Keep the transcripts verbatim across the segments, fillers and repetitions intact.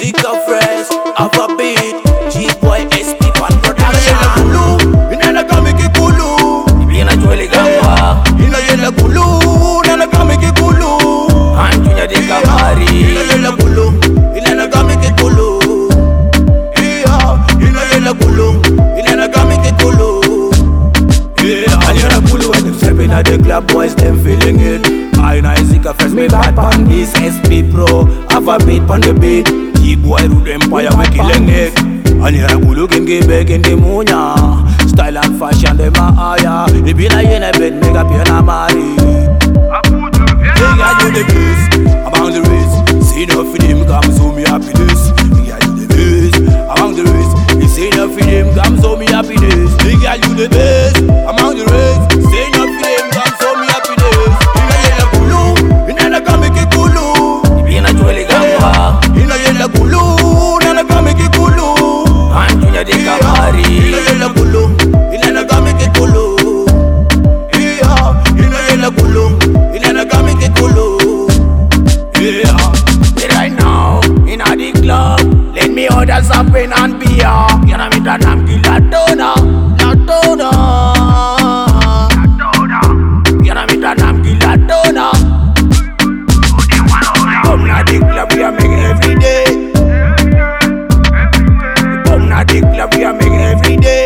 Zika Fresh, Alpha Beat, G-Boy, S P Pan Production. Ina kulu, ina kama kikulu. Ibina chwele gamba. Ina yela kulu, ina kama kikulu. Anjunya de kamari. Ina yela kulu, ina kama kikulu. Yeah, ina yela kulu, ina kama kikulu. Yeah, ina kulu when them stepping at the club, boys them feeling it. I know Zika Fresh, me bad pan this S P Pro, Alpha Beat pan the beat. G-Boy Rude Empire, we killing it. And here a gulu can get back in the munya. Style and fashion, them a higher. They be like in a bed, make up your namari. They got you the best, among the race. See no for them, come so me happiness. They got you the best, among the race. They say no for them, come so me happiness. They got you the best, among the race. Say no for them, come so me happiness. Ina yela gulu, ina kama kikulu. Ibina chwele gamba. Ina yela gulu, ina kama kikulu. Anjunya de kamari. Ina yela gulu, ina kama kikulu. Yeah, ina yela gulu, ina kama kikulu. Yeah, right now in a the club, let me order something and beer. You know me that I'm killer dona, la dona. You know me that I'm killer dona. Come na the club, we are making every day. Come na the club, we are making every day.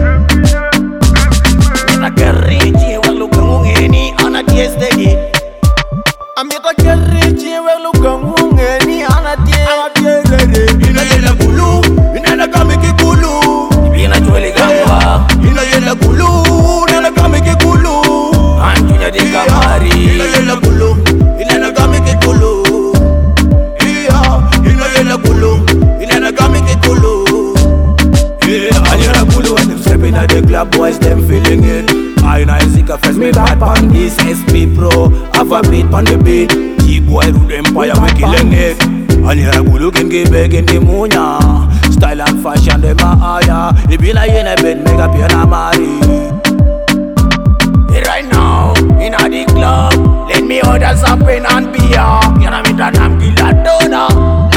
Kita kerja, walau kamu ini anak dia steady. Ambil kau kerja, walau kamu ini anak dia steady. Ina yela gulu, ina kama kikulu. Ibina chwele gamba. Ina yela gulu, ina kama kikulu. Anjunya de kamari. Ina yela gulu, ina kama kikulu. Ina yela gulu, ina kama kikulu. Yeah, and you're a gulu when them stepping at the club, boys them feeling it. I know Zika Fresh, me bad pan this S P Pro, Alpha Beat pan the beat. G-Boy Rude Empire, we killing it. And you're a gulu can get back in the munya. Style and fashion, them a higher. They be like in a bed, make up your namari. Right now, in a the club, let me order something and beer. You know me that I'm killer dona.